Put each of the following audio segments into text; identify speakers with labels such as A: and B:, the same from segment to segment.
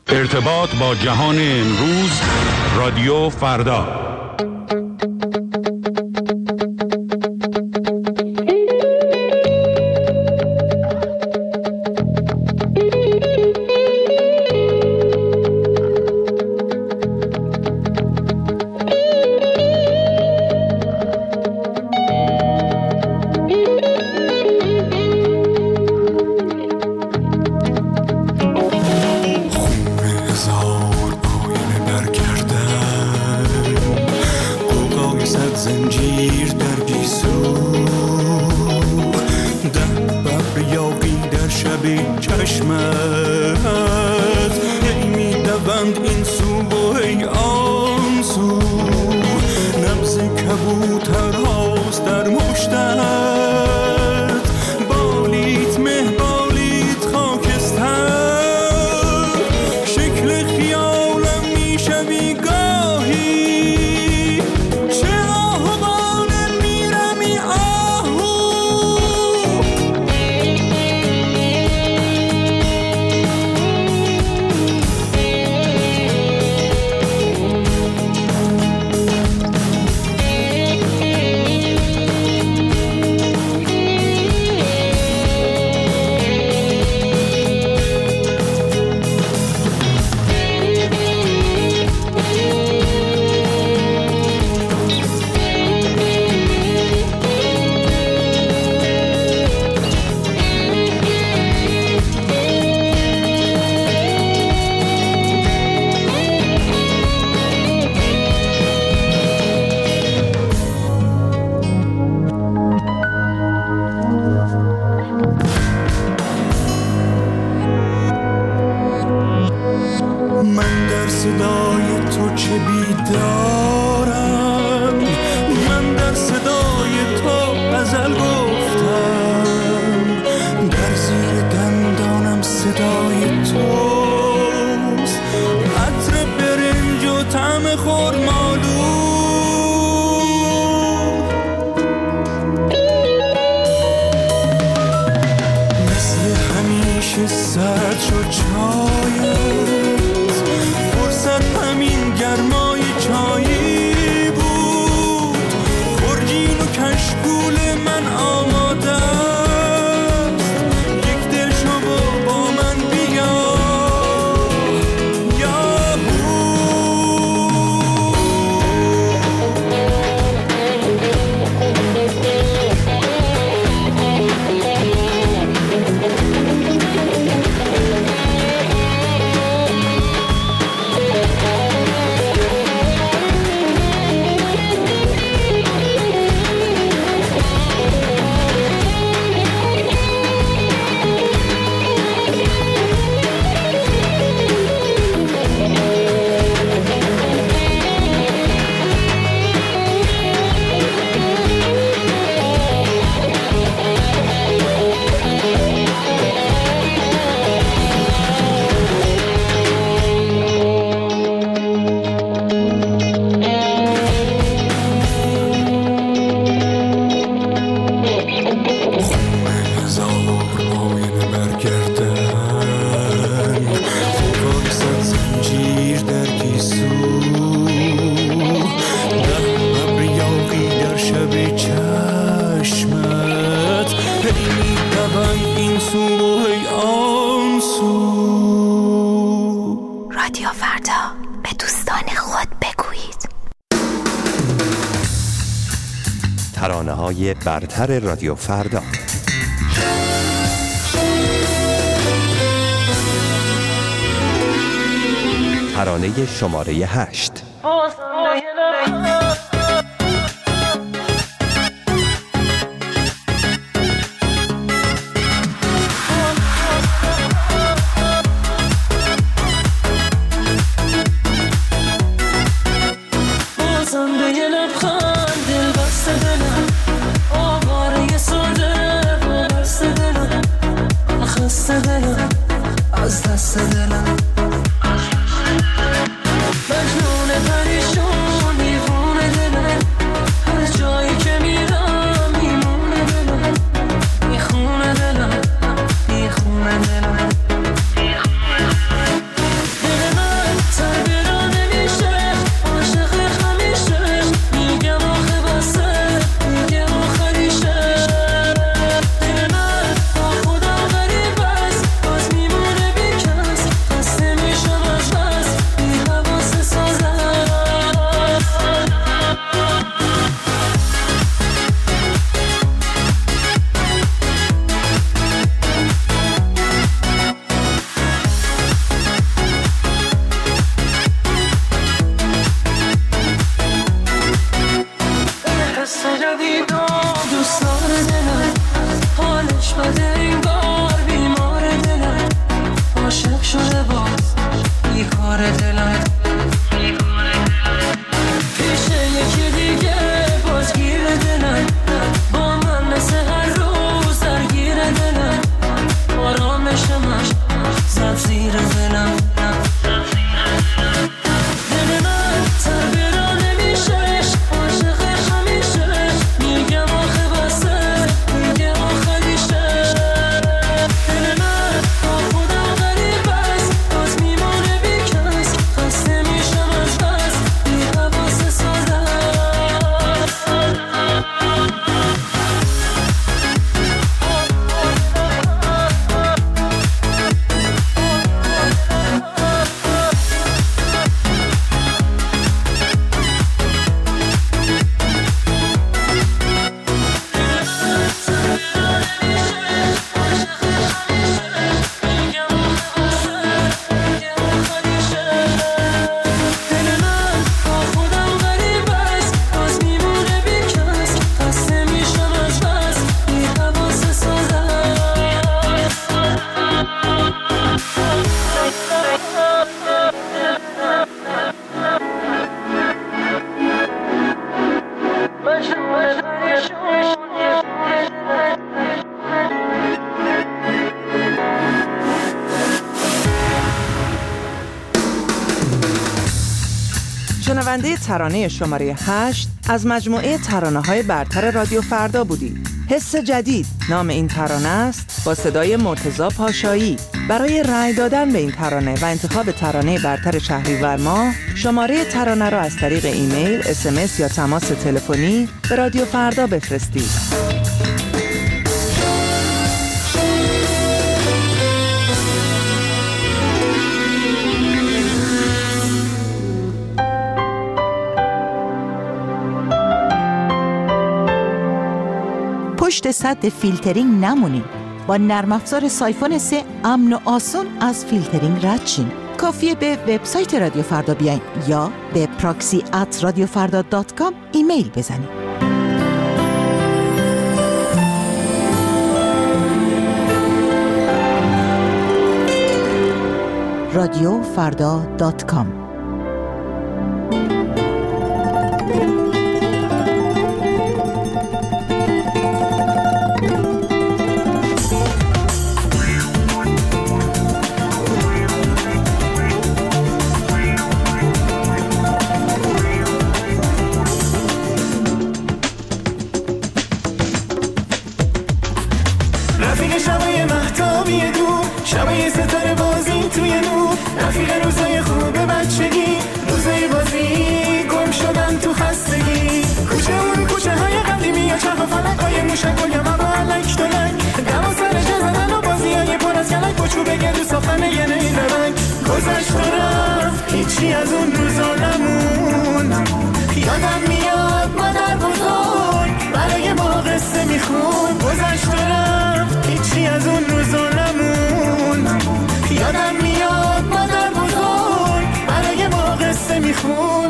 A: ارتباط با جهان امروز، رادیو فردا.
B: رادیو فردا، به دوستان خود بگویید.
C: ترانه‌های برتر رادیو فردا. ترانه شماره 8.
D: از دست دلم مجنون پریشون دیوونه دلم، هر جایی که میرم میمونه دلم، میخونه دلم، میخونه دلم، دل کار دلم پیش یکی دیگه بازگیر دلم با من مثل هر روز درگیر دلم آرامشمش زد زیر دلم دل من تربیرا نمیشش عاشقش همیشه میگم آخه بسه میگه آخریشه دل من با خودم غریب است باز میمونه بیکس خسته میشم از بس بی حواس ساده
E: شنونده ترانه شماره 8 از مجموعه ترانه‌های برتر رادیو فردا بودید. حس جدید نام این ترانه است با صدای مرتضی پاشایی. برای رأی دادن به این ترانه و انتخاب ترانه برتر شهریور ماه شماره ترانه را از طریق ایمیل، SMS یا تماس تلفنی به رادیو فردا بفرستید.
F: پشت سد فیلترینگ نمونید. با نرم افزار سایفون 3 امن و آسون از فیلترینگ رد شین. کافیه به وبسایت رادیو فردا بیاین یا به proxy@radiofarda.com ایمیل بزنید. radiofarda.com
G: شبای ستاره بازی توی نور، رفیق روزای خوب بچگی، روزای بازی گم شدن تو خستگی، کوچه اون کوچه های قدیمی یا چرخ و فلک های موشک و یمن و علک دلک، دم و سر جزدن و بازی های پر از کلک با چوب گلو ساختن یه نیمرک. گذشت و رفت هیچی از اون روزا نمون، یادم میاد مادر بزرگ برای ما قصه میخون. گذشت و رفت هیچی از اون روزا نمون، یادم میاد مادر بزرگ برای ما قصه میخون.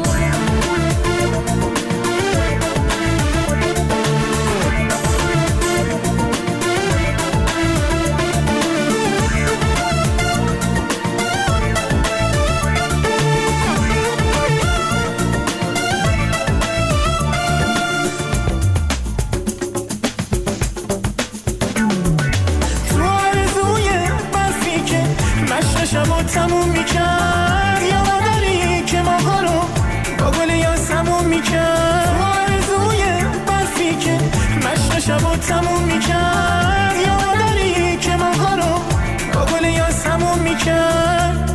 G: شبا تموم میکرد یاداری که ماها رو با گل یاسمون میکرد. آرزوی برفی که مشق شبا تموم میکرد یاداری که ماها رو با گل یاسمون میکرد.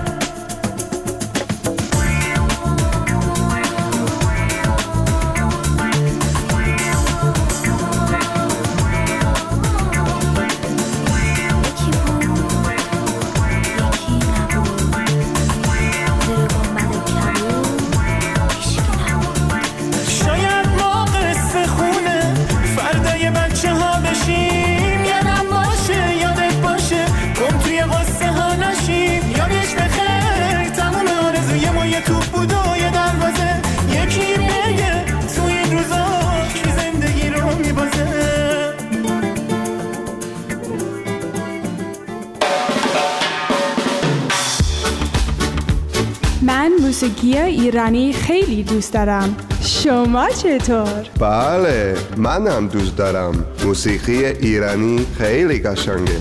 G: بچه ها بشیم
H: من موسیقی ایرانی خیلی دوست دارم. شما چطور؟
I: بله، منم دوست دارم. موسیقی ایرانی خیلی قشنگه.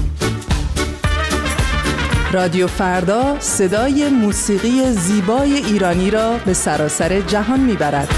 E: رادیو فردا صدای موسیقی زیبای ایرانی را به سراسر جهان میبرد.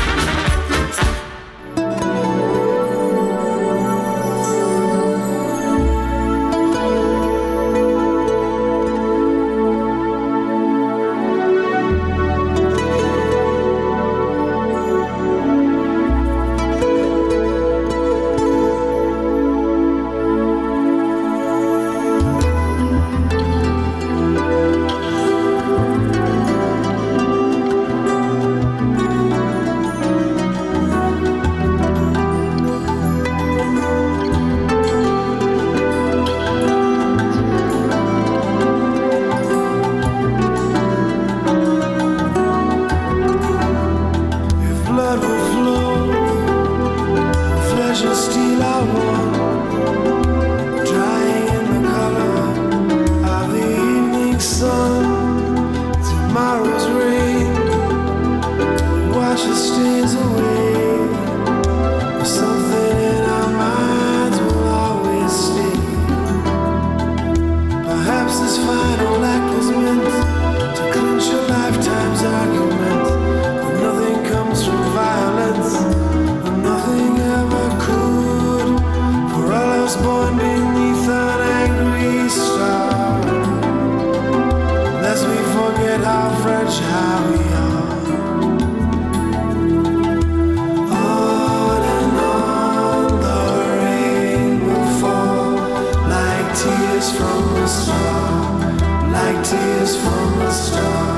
G: Tears from a star, like tears from a star.